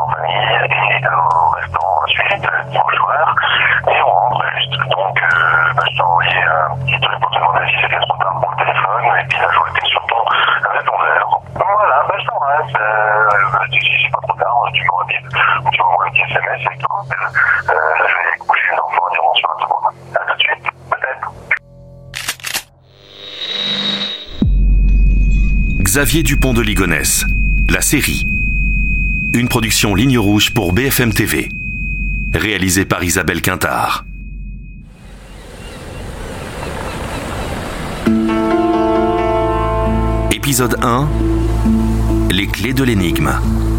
en famille et au restaurant suivi de dimanche soir et on rentre juste. Donc je t'ai envoyé un petit truc pour te demander si c'était trop tard pour le téléphone et puis là je vois que t'es sur ton répondeur. Voilà, je t'embrasse. Si c'est pas trop tard, tu m'envoies un petit SMS et tout. Je vais coucher les enfants et dire bonsoir à tout le monde. À tout de suite, peut-être. Xavier Dupont de Ligonnès, la série. Une production Ligne Rouge pour BFM TV. Réalisée par Isabelle Quintard. Épisode 1. Les clés de l'énigme.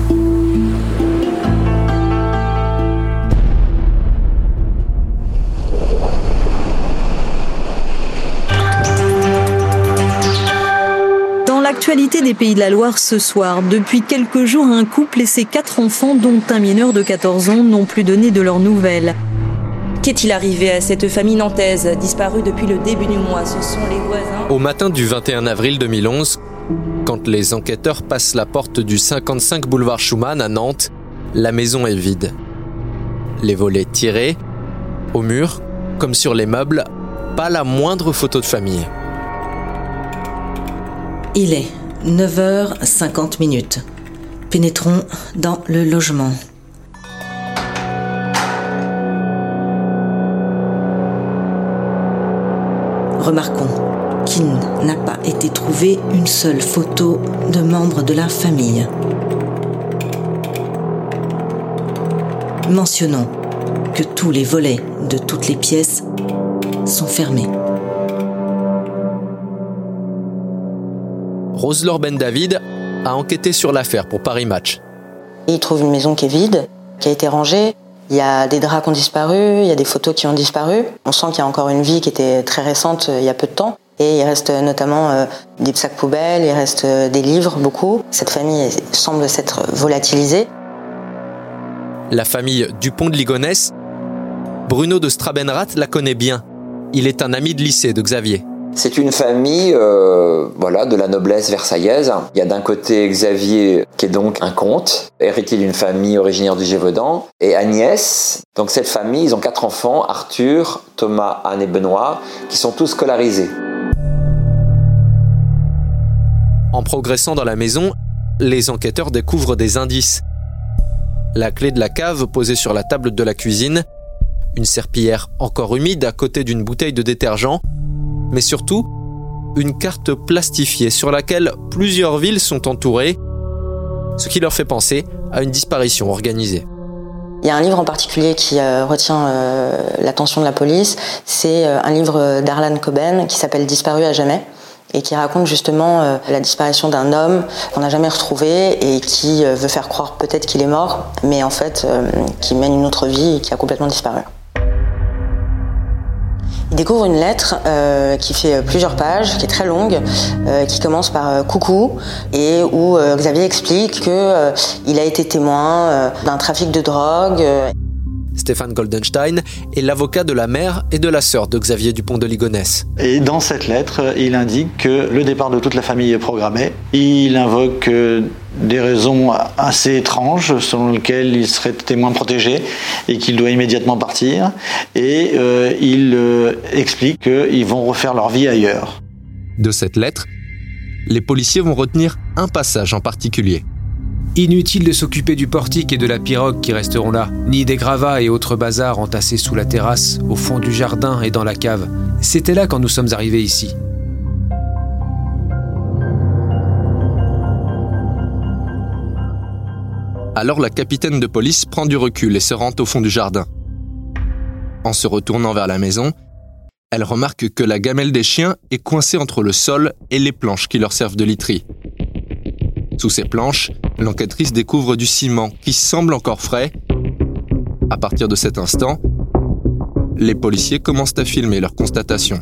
L'actualité des Pays de la Loire ce soir. Depuis quelques jours, un couple et ses 4 enfants, dont un mineur de 14 ans, n'ont plus donné de leurs nouvelles. Qu'est-il arrivé à cette famille nantaise, disparue depuis le début du mois? Ce sont les voisins. Au matin du 21 avril 2011, quand les enquêteurs passent la porte du 55 boulevard Schumann à Nantes, la maison est vide. Les volets tirés, au mur, comme sur les meubles, pas la moindre photo de famille. Il est 9h50. Pénétrons dans le logement. Remarquons qu'il n'a pas été trouvé une seule photo de membres de la famille. Mentionnons que tous les volets de toutes les pièces sont fermés. Rose-Laure Ben David a enquêté sur l'affaire pour Paris Match. Il trouve une maison qui est vide, qui a été rangée. Il y a des draps qui ont disparu, il y a des photos qui ont disparu. On sent qu'il y a encore une vie qui était très récente il y a peu de temps. Et il reste notamment des sacs poubelles, il reste des livres, beaucoup. Cette famille semble s'être volatilisée. La famille Dupont de Ligonnès, Bruno de Strabenrath la connaît bien. Il est un ami de lycée de Xavier. C'est une famille de la noblesse versaillaise. Il y a d'un côté Xavier qui est donc un comte, héritier d'une famille originaire du Gévaudan, et Agnès. Donc cette famille, ils ont 4 enfants, Arthur, Thomas, Anne et Benoît, qui sont tous scolarisés. En progressant dans la maison, les enquêteurs découvrent des indices. La clé de la cave posée sur la table de la cuisine, une serpillière encore humide à côté d'une bouteille de détergent, mais surtout, une carte plastifiée sur laquelle plusieurs villes sont entourées, ce qui leur fait penser à une disparition organisée. Il y a un livre en particulier qui retient l'attention de la police, c'est un livre d'Arlan Coben qui s'appelle « Disparu à jamais » et qui raconte justement la disparition d'un homme qu'on n'a jamais retrouvé et qui veut faire croire peut-être qu'il est mort, mais en fait qui mène une autre vie et qui a complètement disparu. Il découvre une lettre qui fait plusieurs pages, qui est très longue, qui commence par « Coucou » et où Xavier explique qu'il a été témoin d'un trafic de drogue. Stéphane Goldenstein est l'avocat de la mère et de la sœur de Xavier Dupont de Ligonnès. Et dans cette lettre, il indique que le départ de toute la famille est programmé. Il invoque des raisons assez étranges selon lesquelles il serait témoin protégé et qu'il doit immédiatement partir. Et il explique qu'ils vont refaire leur vie ailleurs. De cette lettre, les policiers vont retenir un passage en particulier. Inutile de s'occuper du portique et de la pirogue qui resteront là, ni des gravats et autres bazars entassés sous la terrasse, au fond du jardin et dans la cave. C'était là quand nous sommes arrivés ici. Alors la capitaine de police prend du recul et se rend au fond du jardin. En se retournant vers la maison, elle remarque que la gamelle des chiens est coincée entre le sol et les planches qui leur servent de literie. Sous ces planches, l'enquêtrice découvre du ciment qui semble encore frais. À partir de cet instant, les policiers commencent à filmer leurs constatations.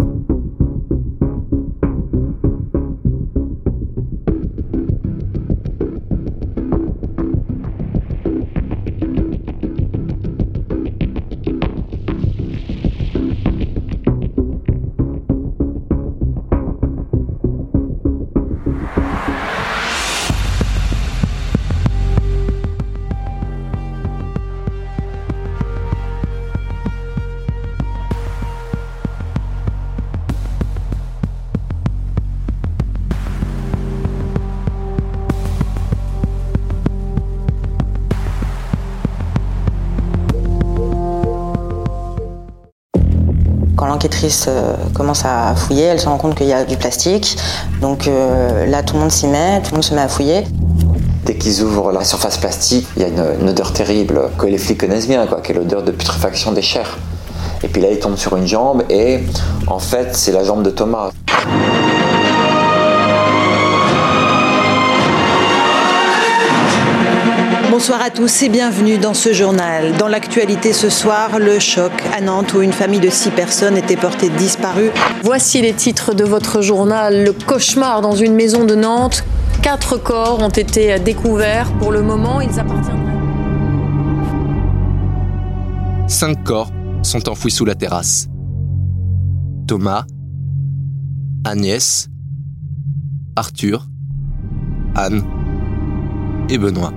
Quand l'enquêtrice commence à fouiller, elle se rend compte qu'il y a du plastique. Donc là, tout le monde s'y met, tout le monde se met à fouiller. Dès qu'ils ouvrent la surface plastique, il y a une odeur terrible que les flics connaissent bien, qui est l'odeur de putréfaction des chairs. Et puis là, ils tombent sur une jambe et en fait, c'est la jambe de Thomas. Bonsoir à tous et bienvenue dans ce journal. Dans l'actualité ce soir, le choc à Nantes où une famille de 6 personnes était portée disparue. Voici les titres de votre journal. Le cauchemar dans une maison de Nantes. 4 corps ont été découverts. Pour le moment, ils appartiendraient. 5 corps sont enfouis sous la terrasse. Thomas, Agnès, Arthur, Anne et Benoît.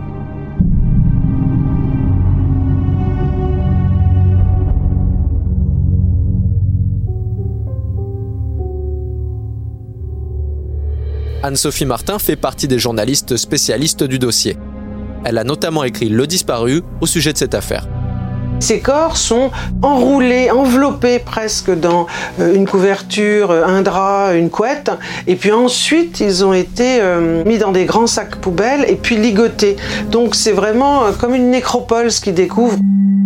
Anne-Sophie Martin fait partie des journalistes spécialistes du dossier. Elle a notamment écrit Le Disparu au sujet de cette affaire. Ces corps sont enroulés, enveloppés presque dans une couverture, un drap, une couette. Et puis ensuite, ils ont été mis dans des grands sacs poubelles et puis ligotés. Donc c'est vraiment comme une nécropole ce qu'ils découvrent.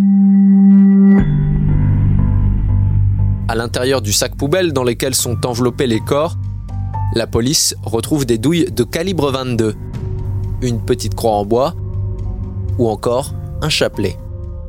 À l'intérieur du sac poubelle dans lequel sont enveloppés les corps, la police retrouve des douilles de calibre 22, une petite croix en bois ou encore un chapelet.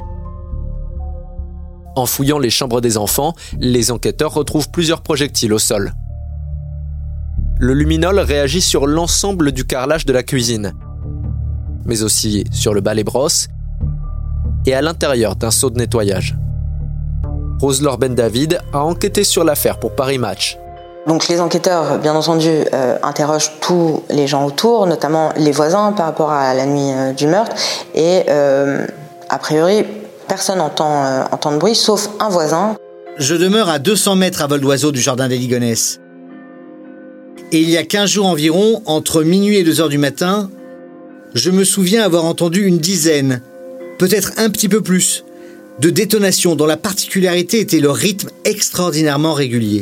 En fouillant les chambres des enfants, les enquêteurs retrouvent plusieurs projectiles au sol. Le luminol réagit sur l'ensemble du carrelage de la cuisine, mais aussi sur le balai-brosse et à l'intérieur d'un seau de nettoyage. Rose-Laure Ben-David a enquêté sur l'affaire pour Paris Match. Donc les enquêteurs, bien entendu, interrogent tous les gens autour, notamment les voisins par rapport à la nuit du meurtre. Et a priori, personne n'entend de bruit, sauf un voisin. Je demeure à 200 mètres à vol d'oiseau du jardin des Ligonnès. Et il y a 15 jours environ, entre minuit et 2 heures du matin, je me souviens avoir entendu une dizaine, peut-être un petit peu plus, de détonations dont la particularité était le rythme extraordinairement régulier.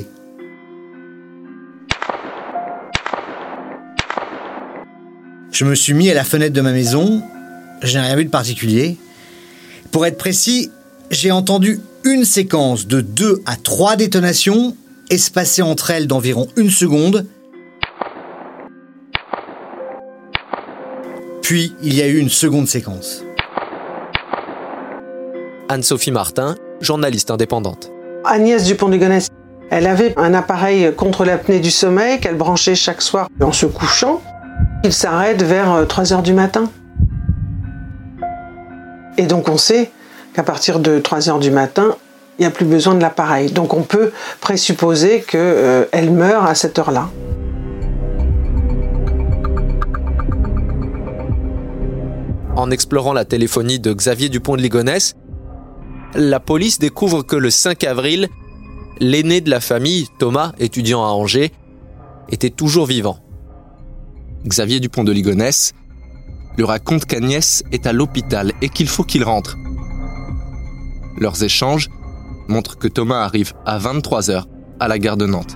Je me suis mis à la fenêtre de ma maison, je n'ai rien vu de particulier. Pour être précis, j'ai entendu une séquence de 2 à 3 détonations, espacées entre elles d'environ 1 seconde. Puis, il y a eu une seconde séquence. Anne-Sophie Martin, journaliste indépendante. Agnès Dupont-Ligonnès, elle avait un appareil contre l'apnée du sommeil qu'elle branchait chaque soir en se couchant. Il s'arrête vers 3 heures du matin. Et donc on sait qu'à partir de 3 heures du matin, il n'y a plus besoin de l'appareil. Donc on peut présupposer qu'elle meurt à cette heure-là. En explorant la téléphonie de Xavier Dupont de Ligonnès, la police découvre que le 5 avril, l'aîné de la famille, Thomas, étudiant à Angers, était toujours vivant. Xavier Dupont de Ligonnès lui raconte qu'Agnès est à l'hôpital et qu'il faut qu'il rentre. Leurs échanges montrent que Thomas arrive à 23h à la gare de Nantes.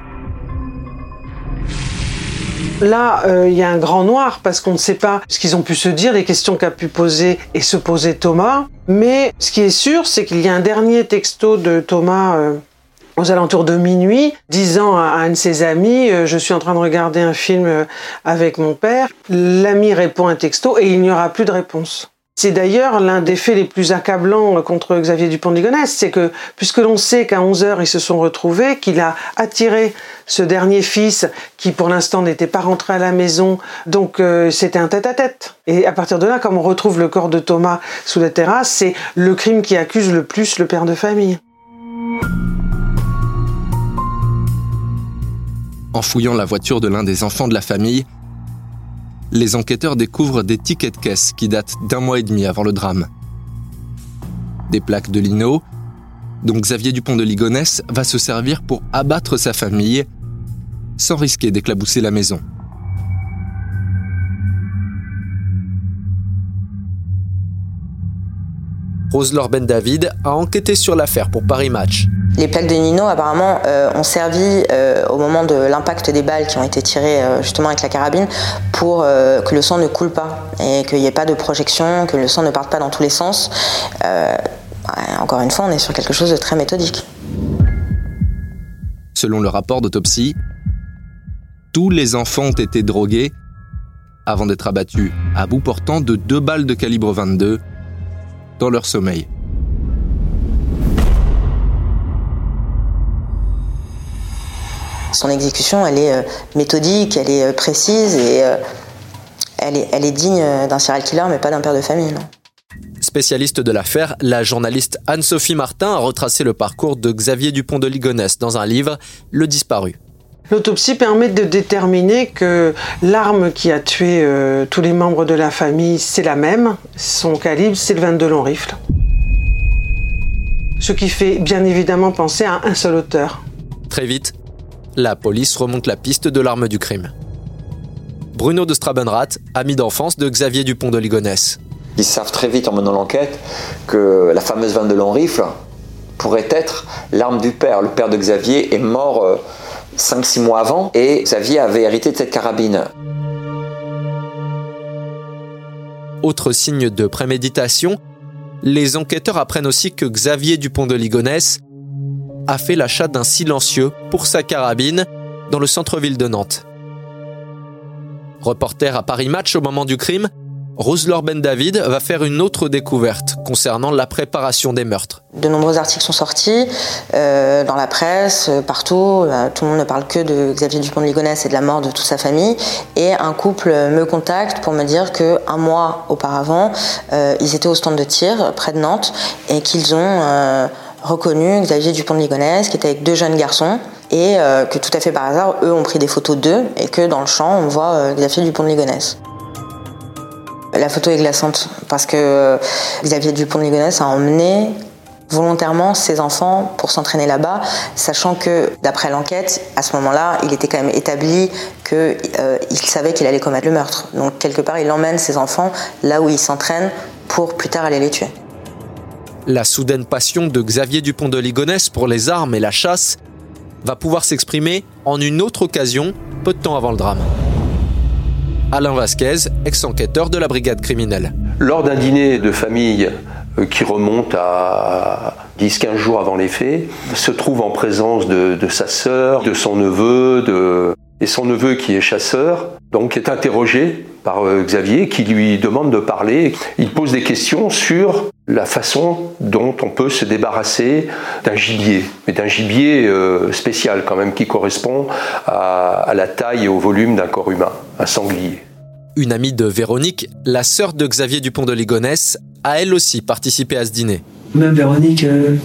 Là, il y a un grand noir parce qu'on ne sait pas ce qu'ils ont pu se dire, les questions qu'a pu poser et se poser Thomas. Mais ce qui est sûr, c'est qu'il y a un dernier texto de Thomas aux alentours de minuit, disant à un de ses amis « Je suis en train de regarder un film avec mon père ». L'ami répond un texto et il n'y aura plus de réponse. C'est d'ailleurs l'un des faits les plus accablants contre Xavier Dupont de Ligonnès, c'est que, puisque l'on sait qu'à 11h ils se sont retrouvés, qu'il a attiré ce dernier fils qui pour l'instant n'était pas rentré à la maison, donc c'était un tête-à-tête. Et à partir de là, comme on retrouve le corps de Thomas sous la terrasse, c'est le crime qui accuse le plus le père de famille. En fouillant la voiture de l'un des enfants de la famille, les enquêteurs découvrent des tickets de caisse qui datent d'1 mois et demi avant le drame. Des plaques de lino, dont Xavier Dupont de Ligonnès va se servir pour abattre sa famille, sans risquer d'éclabousser la maison. Rose-Laure Ben David a enquêté sur l'affaire pour Paris Match. Les plaques de Nino, apparemment, ont servi au moment de l'impact des balles qui ont été tirées justement avec la carabine pour que le sang ne coule pas et qu'il n'y ait pas de projection, que le sang ne parte pas dans tous les sens. Encore une fois, on est sur quelque chose de très méthodique. Selon le rapport d'autopsie, tous les enfants ont été drogués avant d'être abattus à bout portant de 2 balles de calibre 22 dans leur sommeil. Son exécution, elle est méthodique, elle est précise et elle est digne d'un serial killer, mais pas d'un père de famille. Non. Spécialiste de l'affaire, la journaliste Anne-Sophie Martin a retracé le parcours de Xavier Dupont de Ligonnès dans un livre, Le Disparu. L'autopsie permet de déterminer que l'arme qui a tué tous les membres de la famille, c'est la même. Son calibre, c'est le 22 long rifle. Ce qui fait bien évidemment penser à un seul auteur. Très vite, la police remonte la piste de l'arme du crime. Bruno de Strabenrath, ami d'enfance de Xavier Dupont de Ligonnès. Ils savent très vite en menant l'enquête que la fameuse 22 long rifle pourrait être l'arme du père. Le père de Xavier est mort 5-6 mois avant et Xavier avait hérité de cette carabine. Autre signe de préméditation, les enquêteurs apprennent aussi que Xavier Dupont de Ligonnès a fait l'achat d'un silencieux pour sa carabine dans le centre-ville de Nantes. Reporter à Paris Match au moment du crime, Rose-Laure Ben David va faire une autre découverte concernant la préparation des meurtres. De nombreux articles sont sortis dans la presse, partout. Tout le monde ne parle que de Xavier Dupont de Ligonnès et de la mort de toute sa famille. Et un couple me contacte pour me dire qu'un mois auparavant, ils étaient au stand de tir près de Nantes et qu'ils ont reconnu Xavier Dupont de Ligonnès qui était avec 2 jeunes garçons et que tout à fait par hasard, eux ont pris des photos d'eux et que dans le champ, on voit Xavier Dupont de Ligonnès. La photo est glaçante parce que Xavier Dupont de Ligonnès a emmené volontairement ses enfants pour s'entraîner là-bas, sachant que d'après l'enquête, à ce moment-là, il était quand même établi qu'il savait qu'il allait commettre le meurtre. Donc quelque part, il emmène ses enfants là où il s'entraîne pour plus tard aller les tuer. La soudaine passion de Xavier Dupont de Ligonnès pour les armes et la chasse va pouvoir s'exprimer en une autre occasion, peu de temps avant le drame. Alain Vasquez, ex-enquêteur de la brigade criminelle. Lors d'un dîner de famille qui remonte à 10-15 jours avant les faits, se trouve en présence de sa sœur, de son neveu, et son neveu qui est chasseur, donc est interrogé par Xavier qui lui demande de parler. Il pose des questions sur la façon dont on peut se débarrasser d'un gibier, mais d'un gibier spécial quand même qui correspond à la taille et au volume d'un corps humain, un sanglier. Une amie de Véronique, la sœur de Xavier Dupont de Ligonnès, a elle aussi participé à ce dîner. Même Véronique,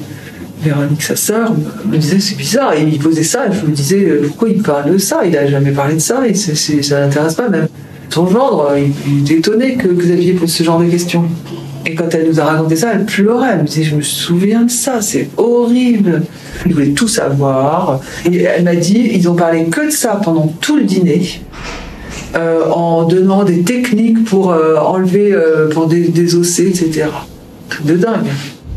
sa sœur, me disait c'est bizarre, et il me posait ça, je me disais pourquoi il parle de ça, il n'a jamais parlé de ça, et ça l'intéresse pas même. Son gendre, il était étonné que Xavier pose ce genre de questions. Et quand elle nous a raconté ça, elle pleurait, elle me disait je me souviens de ça, c'est horrible. Il voulait tout savoir, et elle m'a dit ils ont parlé que de ça pendant tout le dîner. En donnant des techniques pour enlever pour désosser, etc. Truc de dingue.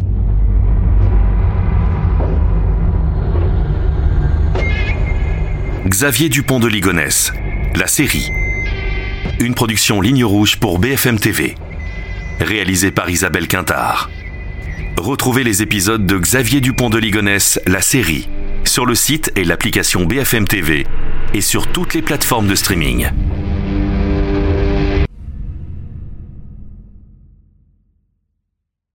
Xavier Dupont de Ligonnès, la série. Une production Ligne Rouge pour BFM TV. Réalisée par Isabelle Quintard. Retrouvez les épisodes de Xavier Dupont de Ligonnès, la série, sur le site et l'application BFM TV et sur toutes les plateformes de streaming.